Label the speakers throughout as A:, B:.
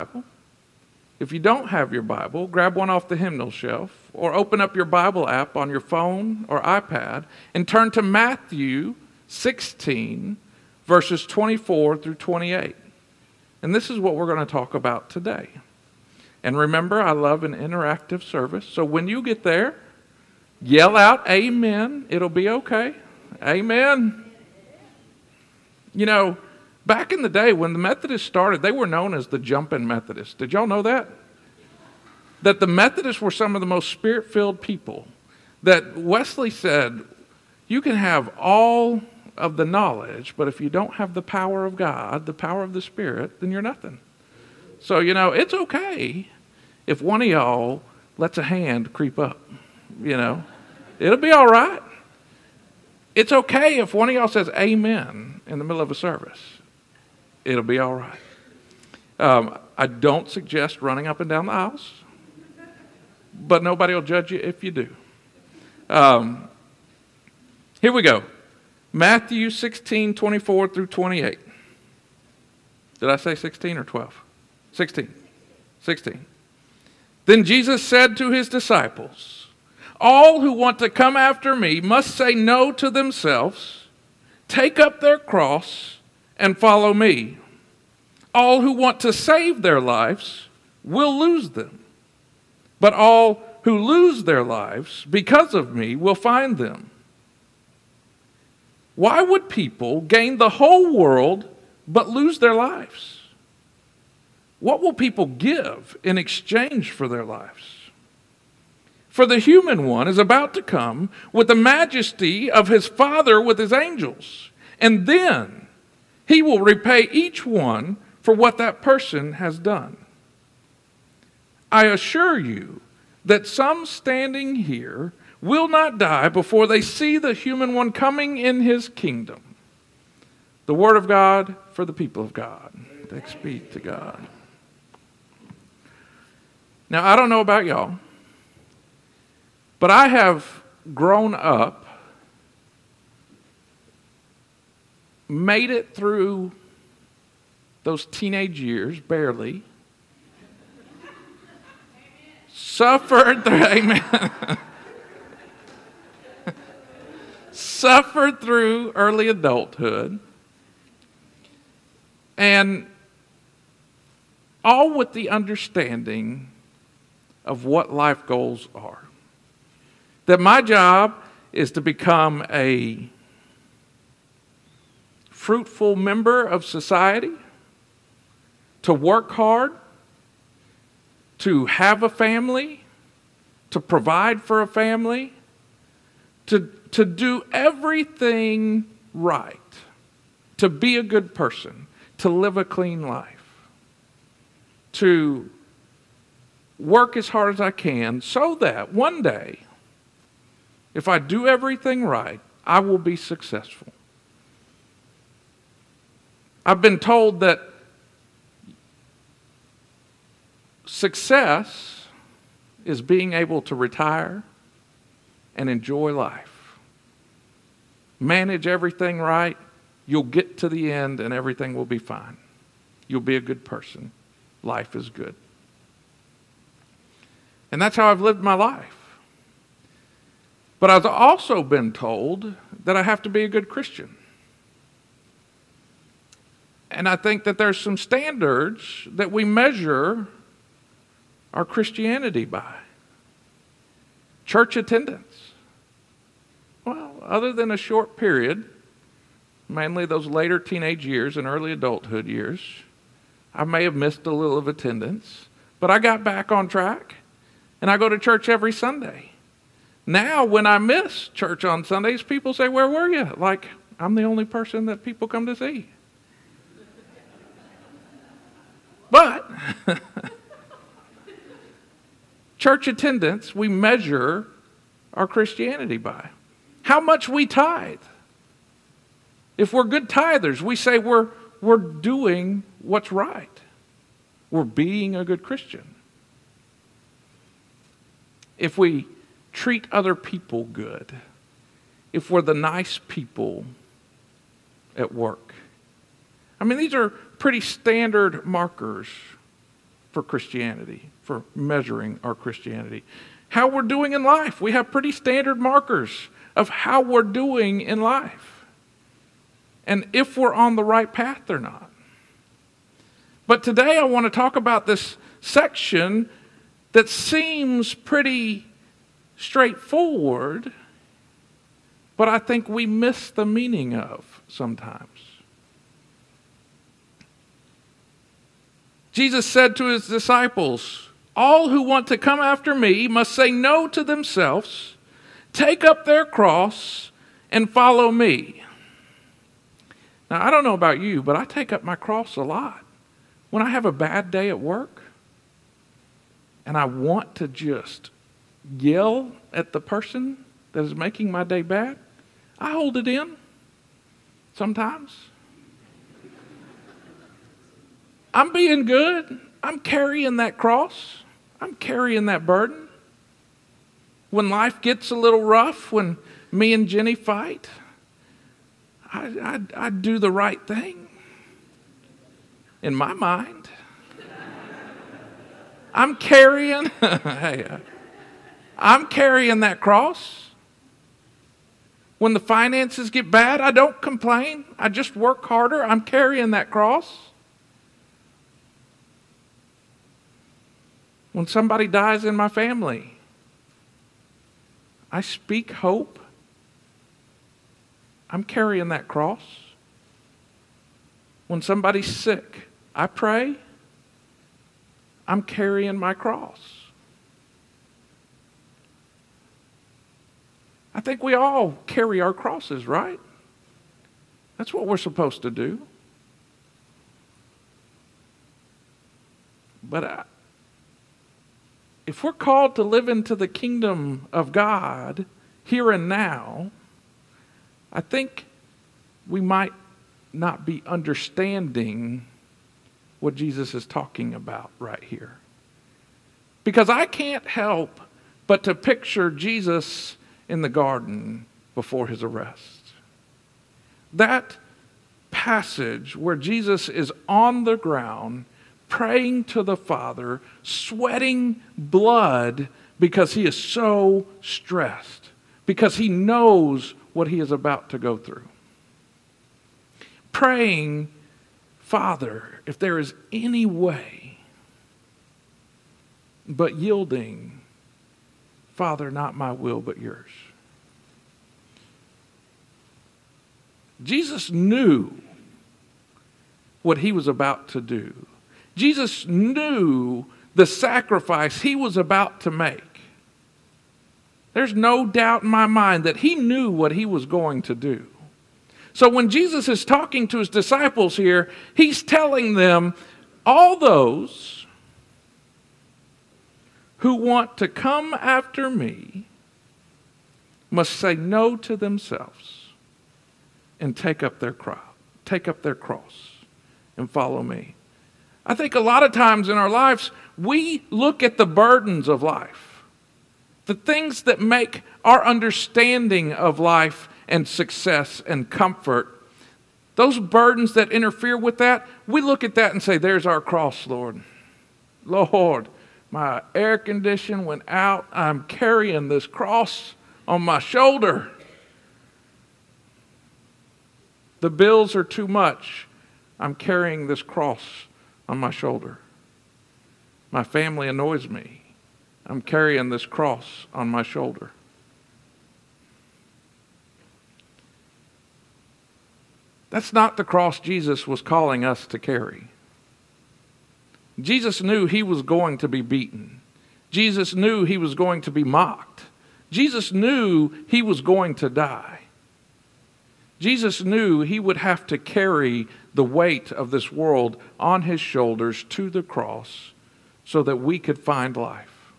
A: If you don't have your Bible, grab one off the hymnal shelf or open up your Bible app on your phone or iPad and turn to Matthew 16, verses 24 through 28. And this is what we're going to talk about today. And remember, I love an interactive service. So when you get there, yell out, amen. It'll be okay. Amen. You know, back in the day when the Methodists started, they were known as the Jumpin' Methodists. Did y'all know that? That the Methodists were some of the most spirit-filled people. That Wesley said, you can have all of the knowledge, but if you don't have the power of God, the power of the Spirit, then you're nothing. So, you know, it's okay if one of y'all lets a hand creep up, you know. It'll be all right. It's okay if one of y'all says amen in the middle of a service. It'll be all right. I don't suggest running up and down the aisles, but nobody will judge you if you do. Here we go. Matthew 16, 24 through 28. Did I say 16 or 12? 16. 16. Then Jesus said to his disciples, all who want to come after me must say no to themselves, take up their cross, and follow me. All who want to save their lives will lose them, but all who lose their lives because of me will find them. Why would people gain the whole world but lose their lives? What will people give in exchange for their lives? For the human one is about to come with the majesty of his Father with his angels, and then he will repay each one for what that person has done. I assure you that some standing here will not die before they see the human one coming in his kingdom. The word of God for the people of God. Thanks be to God. Now, I don't know about y'all, but I have grown up, made it through those teenage years, barely, suffered through, amen, suffered through early adulthood, and all with the understanding of what life goals are. That my job is to become a fruitful member of society, to work hard, to have a family, to provide for a family, to do everything right, to be a good person, to live a clean life, to work as hard as I can so that one day, if I do everything right, I will be successful. I've been told that success is being able to retire and enjoy life. Manage everything right, you'll get to the end and everything will be fine. You'll be a good person. Life is good. And that's how I've lived my life. But I've also been told that I have to be a good Christian. And I think that there's some standards that we measure our Christianity by. Church attendance. Well, other than a short period, mainly those later teenage years and early adulthood years, I may have missed a little of attendance, but I got back on track, and I go to church every Sunday. Now, when I miss church on Sundays, people say, where were you? Like, I'm the only person that people come to see. But church attendance, we measure our Christianity by. How much we tithe. If we're good tithers, we say we're doing what's right. We're being a good Christian. If we treat other people good, if we're the nice people at work. I mean, these are pretty standard markers for Christianity, for measuring our Christianity. How we're doing in life. We have pretty standard markers of how we're doing in life. And if we're on the right path or not. But today I want to talk about this section that seems pretty straightforward, but I think we miss the meaning of sometimes. Jesus said to his disciples, "All who want to come after me must say no to themselves, take up their cross, and follow me." Now, I don't know about you, but I take up my cross a lot. When I have a bad day at work, and I want to just yell at the person that is making my day bad, I hold it in sometimes. I'm being good. I'm carrying that cross. I'm carrying that burden. When life gets a little rough, when me and Jenny fight, I do the right thing. In my mind. I'm carrying that cross. When the finances get bad, I don't complain. I just work harder. I'm carrying that cross. When somebody dies in my family, I speak hope. I'm carrying that cross. When somebody's sick, I pray. I'm carrying my cross. I think we all carry our crosses, right? That's what we're supposed to do. But if we're called to live into the kingdom of God here and now, I think we might not be understanding what Jesus is talking about right here. Because I can't help but to picture Jesus in the garden before his arrest. That passage where Jesus is on the ground praying to the Father, sweating blood because he is so stressed, because he knows what he is about to go through. Praying, "Father, if there is any way," but yielding, "Father, not my will, but yours." Jesus knew what he was about to do. Jesus knew the sacrifice he was about to make. There's no doubt in my mind that he knew what he was going to do. So when Jesus is talking to his disciples here, he's telling them, all those who want to come after me must say no to themselves and take up their cross and follow me. I think a lot of times in our lives, we look at the burdens of life, the things that make our understanding of life and success and comfort, those burdens that interfere with that, we look at that and say, "There's our cross, Lord. Lord, my air condition went out. I'm carrying this cross on my shoulder. The bills are too much. I'm carrying this cross on my shoulder. My family annoys me. I'm carrying this cross on my shoulder." That's not the cross Jesus was calling us to carry. Jesus knew he was going to be beaten. Jesus knew he was going to be mocked. Jesus knew he was going to die. Jesus knew he would have to carry the weight of this world on his shoulders to the cross so that we could find life.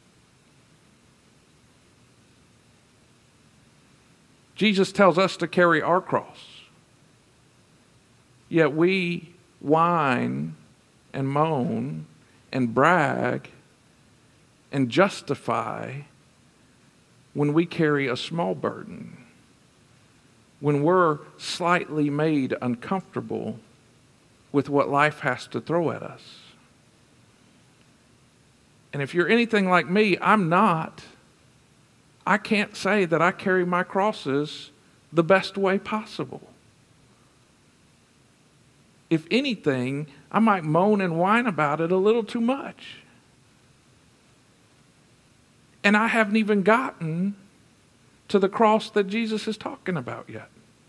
A: Jesus tells us to carry our cross. Yet we whine and moan and brag and justify when we carry a small burden, when we're slightly made uncomfortable with what life has to throw at us. And if you're anything like me, I'm not. I can't say that I carry my crosses the best way possible. If anything, I might moan and whine about it a little too much. And I haven't even gotten to the cross that Jesus is talking about yet.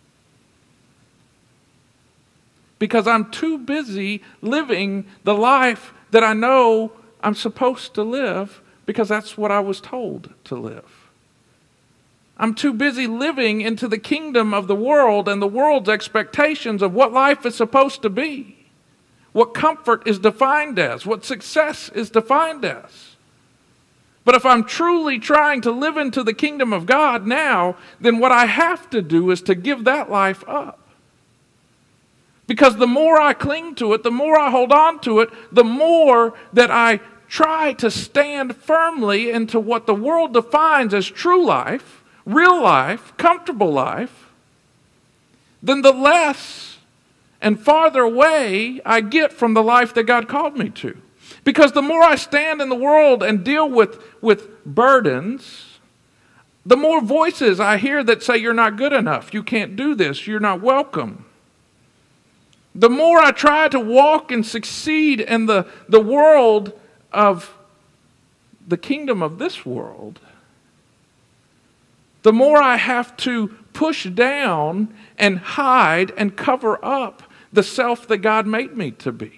A: Because I'm too busy living the life that I know I'm supposed to live because that's what I was told to live. I'm too busy living into the kingdom of the world and the world's expectations of what life is supposed to be, what comfort is defined as, what success is defined as. But if I'm truly trying to live into the kingdom of God now, then what I have to do is to give that life up. Because the more I cling to it, the more I hold on to it, the more that I try to stand firmly into what the world defines as true life, real life, comfortable life, then the less and farther away I get from the life that God called me to. Because the more I stand in the world and deal with burdens, the more voices I hear that say you're not good enough, you can't do this, you're not welcome. The more I try to walk and succeed in the world of the kingdom of this world, the more I have to push down and hide and cover up the self that God made me to be.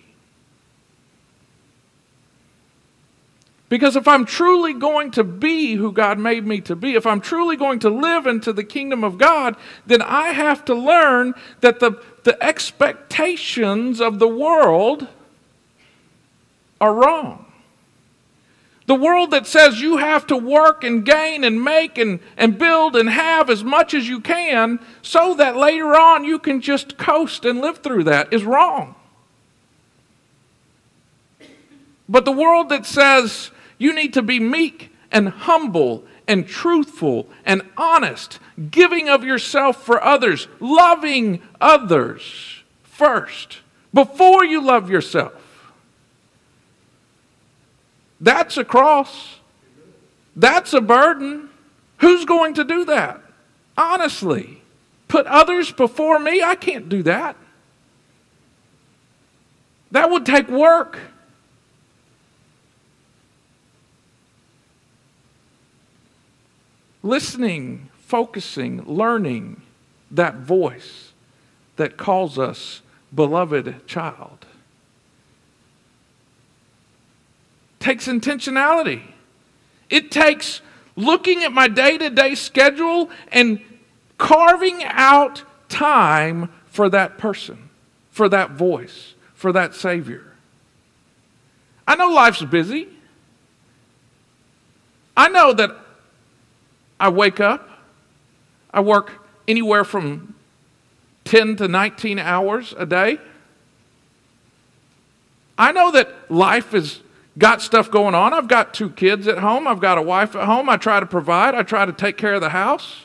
A: Because if I'm truly going to be who God made me to be, if I'm truly going to live into the kingdom of God, then I have to learn that the expectations of the world are wrong. The world that says you have to work and gain and make and build and have as much as you can so that later on you can just coast and live through that is wrong. But the world that says you need to be meek and humble and truthful and honest, giving of yourself for others, loving others first, before you love yourself. That's a cross. That's a burden. Who's going to do that? Honestly, put others before me? I can't do that. That would take work. Listening, focusing, learning that voice that calls us beloved child takes intentionality. It takes looking at my day-to-day schedule and carving out time for that person, for that voice, for that Savior. I know life's busy. I know that I wake up, I work anywhere from 10 to 19 hours a day. I know that life has got stuff going on. I've got 2 kids at home. I've got a wife at home. I try to provide. I try to take care of the house.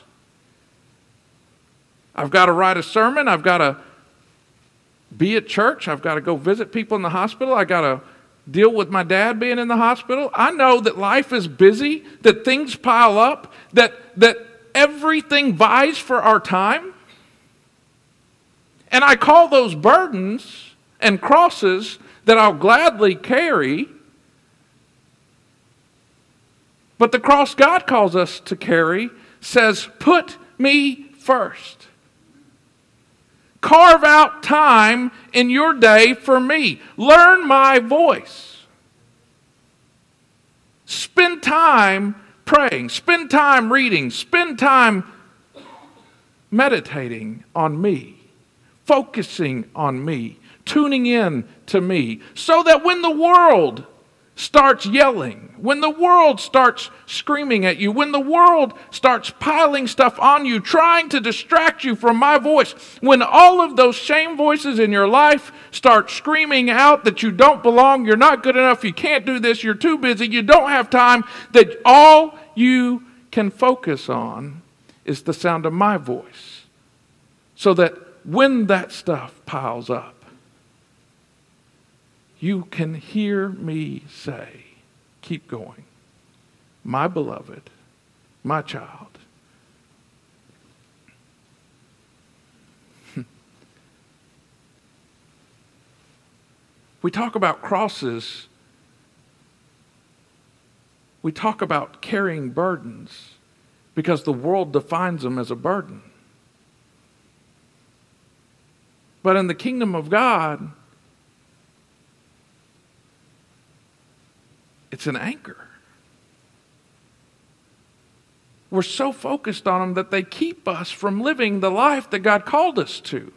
A: I've got to write a sermon. I've got to be at church. I've got to go visit people in the hospital. I've got to deal with my dad being in the hospital. I know that life is busy, that things pile up, that everything vies for our time. And I call those burdens and crosses that I'll gladly carry. But the cross God calls us to carry says, put me first. Carve out time in your day for me. Learn my voice. Spend time praying. Spend time reading. Spend time meditating on me. Focusing on me. Tuning in to me. So that when the world starts yelling, when the world starts screaming at you, when the world starts piling stuff on you, trying to distract you from my voice, when all of those shame voices in your life start screaming out that you don't belong, you're not good enough, you can't do this, you're too busy, you don't have time, that all you can focus on is the sound of my voice. So that when that stuff piles up, you can hear me say, keep going. My beloved, my child. We talk about crosses. We talk about carrying burdens because the world defines them as a burden. But in the kingdom of God, it's an anchor. We're so focused on them that they keep us from living the life that God called us to.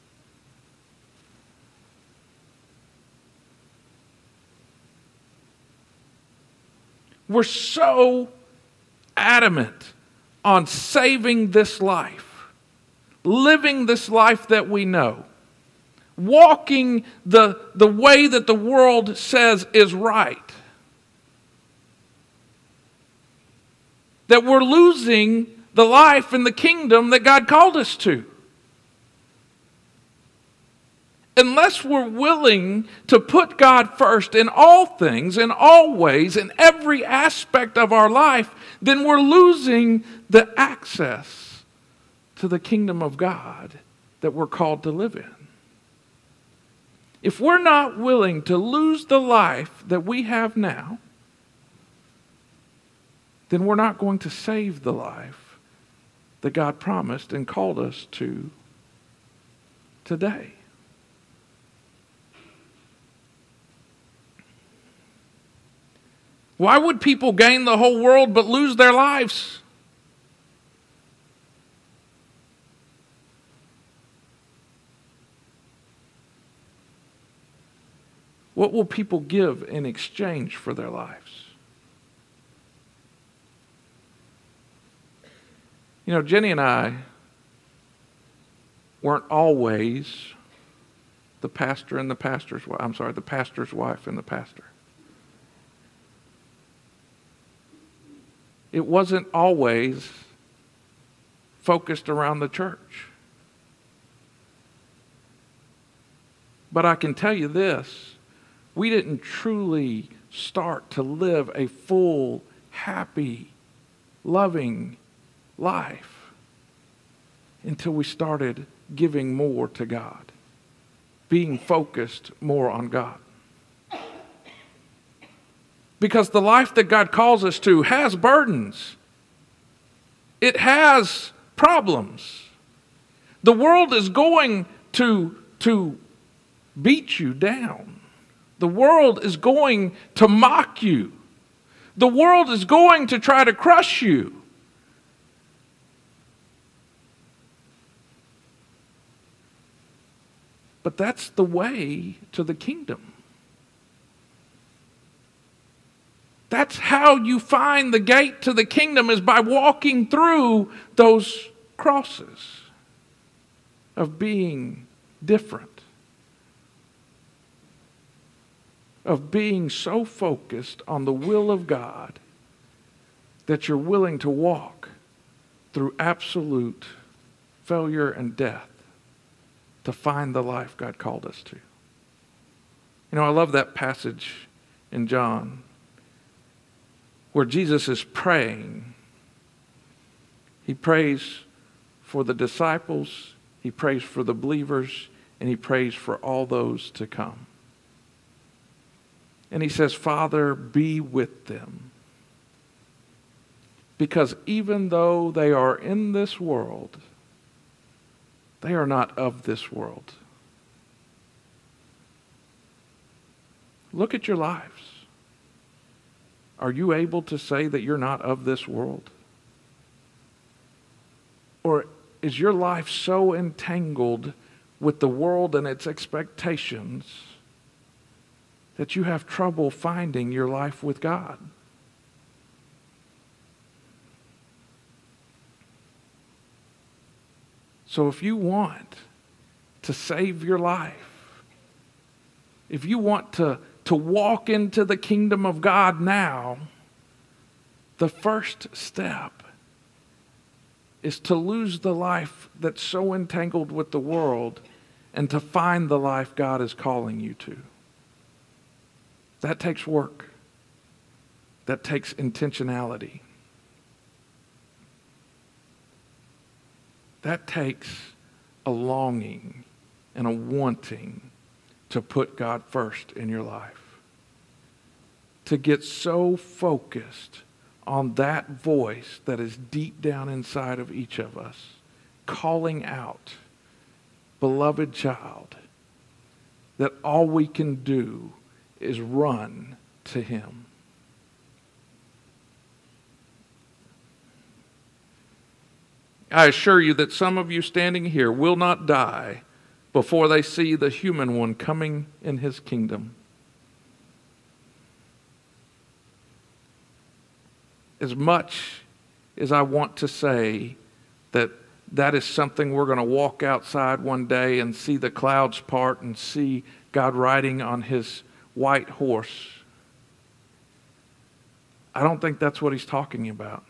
A: We're so adamant on saving this life, living this life that we know, walking the way that the world says is right, that we're losing the life in the kingdom that God called us to. Unless we're willing to put God first in all things, in all ways, in every aspect of our life, then we're losing the access to the kingdom of God that we're called to live in. If we're not willing to lose the life that we have now, then we're not going to save the life that God promised and called us to today. Why would people gain the whole world but lose their lives? What will people give in exchange for their lives? You know, Jenny and I weren't always the pastor and the pastor's wife. I'm sorry, the pastor's wife and the pastor. It wasn't always focused around the church. But I can tell you this, we didn't truly start to live a full, happy, loving life until we started giving more to God, being focused more on God. Because the life that God calls us to has burdens. It has problems. The world is going to beat you down. The world is going to mock you. The world is going to try to crush you. But that's the way to the kingdom. That's how you find the gate to the kingdom, is by walking through those crosses of being different, of being so focused on the will of God that you're willing to walk through absolute failure and death to find the life God called us to. You know, I love that passage in John where Jesus is praying. He prays for the disciples, he prays for the believers, and he prays for all those to come. And he says, Father, be with them. Because even though they are in this world, they are not of this world. Look at your lives. Are you able to say that you're not of this world? Or is your life so entangled with the world and its expectations that you have trouble finding your life with God? So if you want to save your life, if you want to walk into the kingdom of God now, the first step is to lose the life that's so entangled with the world and to find the life God is calling you to. That takes work. that takes intentionality. That takes a longing and a wanting to put God first in your life. To get so focused on that voice that is deep down inside of each of us, calling out, beloved child, that all we can do is run to him. I assure you that some of you standing here will not die before they see the human one coming in his kingdom. As much as I want to say that is something we're going to walk outside one day and see the clouds part and see God riding on his white horse, I don't think that's what he's talking about.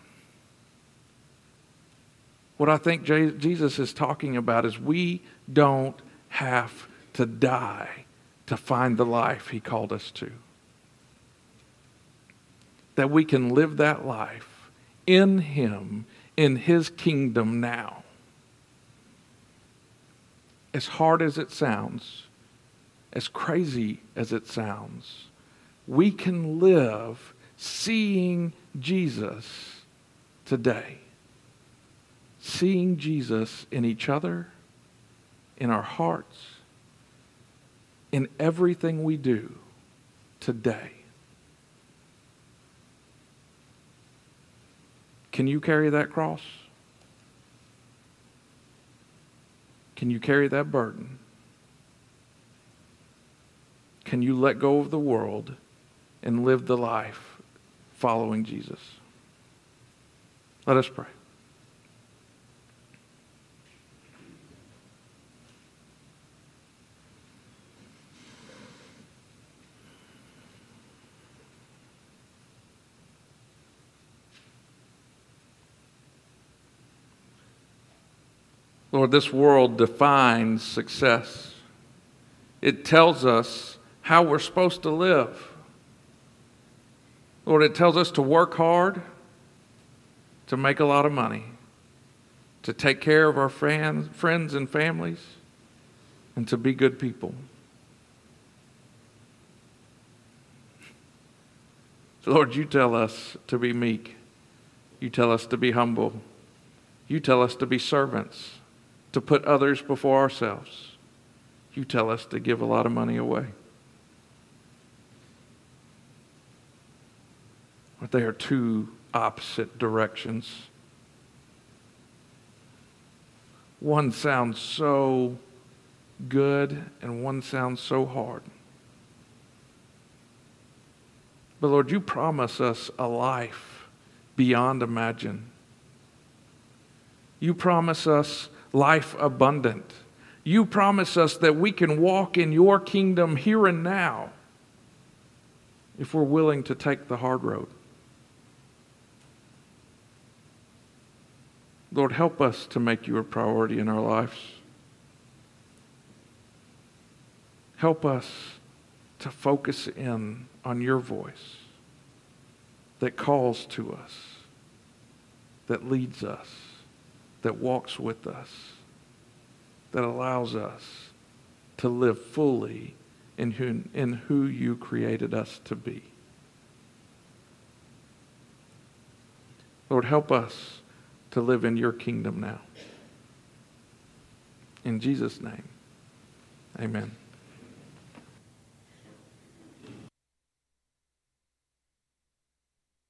A: What I think Jesus is talking about is we don't have to die to find the life he called us to. That we can live that life in him, in his kingdom now. As hard as it sounds, as crazy as it sounds, we can live seeing Jesus today. Seeing Jesus in each other, in our hearts, in everything we do today. Can you carry that cross? Can you carry that burden? Can you let go of the world and live the life following Jesus? Let us pray. Lord, this world defines success. It tells us how we're supposed to live. Lord, it tells us to work hard, to make a lot of money, to take care of our friends and families, and to be good people. So Lord, you tell us to be meek. You tell us to be humble. You tell us to be servants, to put others before ourselves. You tell us to give a lot of money away. But they are two opposite directions. One sounds so good and one sounds so hard. But Lord, you promise us a life beyond imagine. You promise us life abundant. You promise us that we can walk in your kingdom here and now if we're willing to take the hard road. Lord, help us to make you a priority in our lives. Help us to focus in on your voice that calls to us, that leads us, that walks with us, that allows us to live fully in who you created us to be. Lord, help us to live in your kingdom now. In Jesus' name, amen.